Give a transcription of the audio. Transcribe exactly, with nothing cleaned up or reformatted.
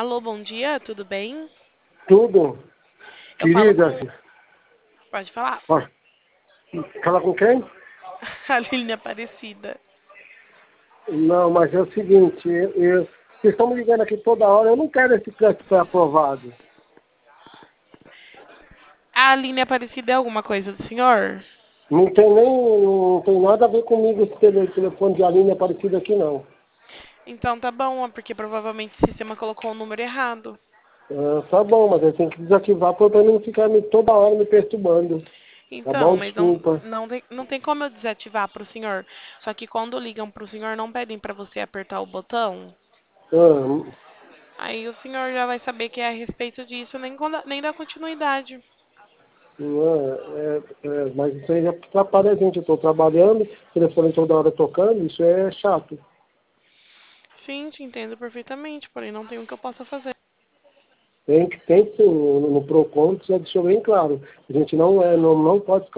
Alô, bom dia, tudo bem? Tudo. Eu falo Querida, com... Pode falar. ó, fala com quem? Aline Aparecida. Não, mas é o seguinte, eu, eu- vocês estão me ligando aqui toda hora, eu não quero esse crédito que foi aprovado. A Aline Aparecida é alguma coisa do senhor? Não tem nem, não tem nada a ver comigo esse tele- telefone de Aline Aparecida aqui não. Então tá bom, é porque provavelmente o sistema colocou o número errado. Ah, tá bom, mas eu tenho que desativar para não ficar me, toda hora me perturbando. Tá Então, bom? mas não, Desculpa. não, tem, não tem como eu desativar pro senhor. Só que quando ligam pro senhor, não pedem pra você apertar o botão. Ah, Aí o senhor já vai saber que é a respeito disso, nem, quando- nem dá continuidade. não, é, é, mas isso aí já atrapalha a gente. Eu estou trabalhando, o telefone toda hora tocando, isso é chato. Sim, te entendo perfeitamente, porém não tem o que eu possa fazer. Tem que, tem que ser, no, no PROCON, precisa deixar bem claro. A gente não, é, não, não pode ficar